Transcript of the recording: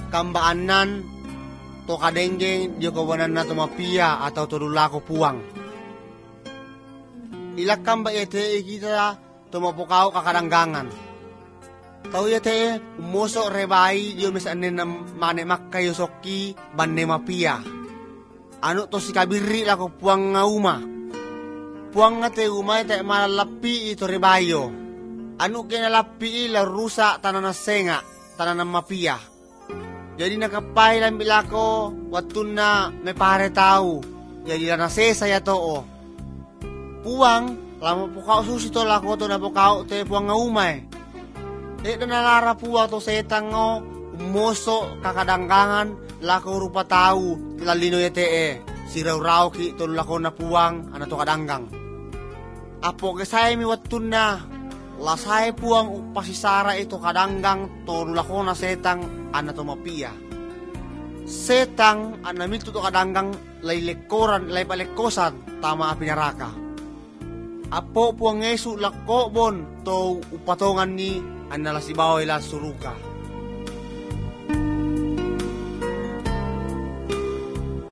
kambaanan to kadenggeng dio kawanan na tumapia atau to dulako puang. Ilak kamba ete kita tumapukao kakadanggangan. Tau yate umuso rebai dio misanin na mane makkayo soki banne mapia. Anu to si kabiri lako puang nga uma. Puang nga te umay te malalapi ito rebayo. Anu kinalapi la rusa tanan na senga, tanan na mapia. Jadi nakapay lang bilako watun na may pare tao. Jadi na nasesa ya to. Puang, lama po kao susito lako to na po kao te puang nga umay. Na nalara puang to setang ngo, umuso kakadanggangan lako rupa tao, lalino yete siraw-raw ki to lako na puang, ana to kadanggang. Apo kesay mi watun na, lasay puang pasisara ito kadanggang to lako na setang, ana to mapia. Setang, ana mito to kadanggang lay lekoran, lay palekosan, tama pinaraka. Apo puang ngesu lako bon to upatongan ni anala si baway la suruka.